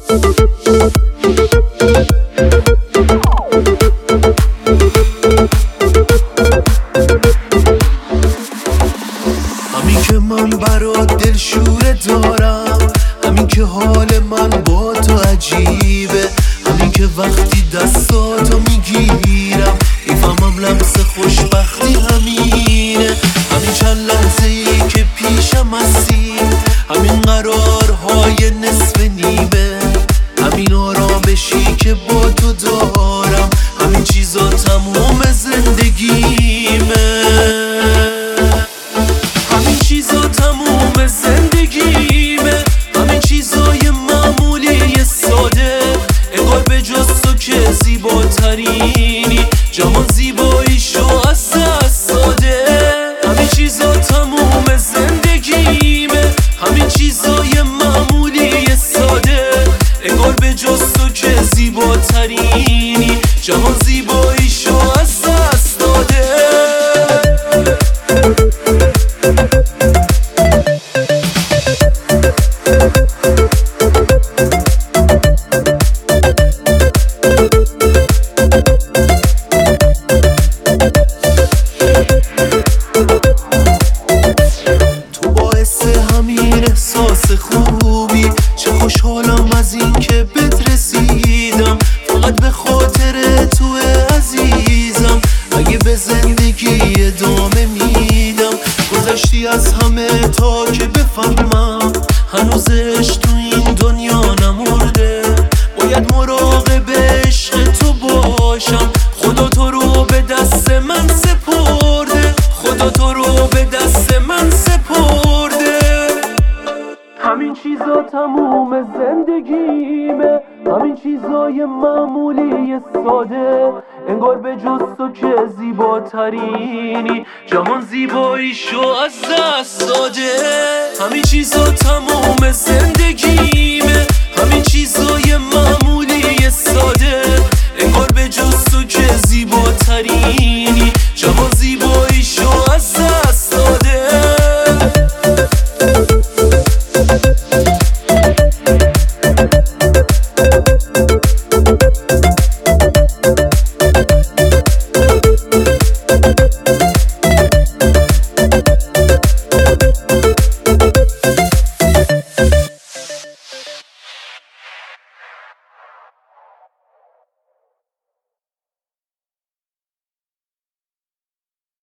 همین که من برات دلشوره دارم، همین که حال من با تو عجیبه، همین که وقتی دستاتو میگیرم میفهمم لمس خوشبختی همینه. همین چند لحظه ای که پیشم هستی، همین قرارهای نصف نیمه، همین آرامشی که با تو دارم، همین چیزا تموم زندگیمه، همین چیزا تموم زندگیمه، همین چیزای معمولی ساده، انگار به جز تو که زیباترینی، جهان زیباییشو از دست داده. همین چیزا تموم زندگیمه، همین چیزای معمولی ساده، انگار به جز تو که زیباترینی، جهان زیباییشو از دست داده. تو باعث همین احساس خوبی، چه خوشحالم از این که بهت رسیدم، فقط به خاطر تو عزیزم، اگه به زندگی ادامه میدم. گذشتی از همه تا که بفهمم هنوزش تو این دنیا نمرده، باید مراقب عشق تو باشم. خدا تو رو به دست من سپرده، خدا تو رو به دست من سپرده. همین چیزا تموم زندگیمه، همین چیزای معمولی ساده، انگار به جز تو که زیباترینی، جهان زیباییشو از دست داده. همین چیزا تموم زندگیمه، همین چیزای معمولی ساده، انگار به جز تو که زیباترینی، جهان زیباییشو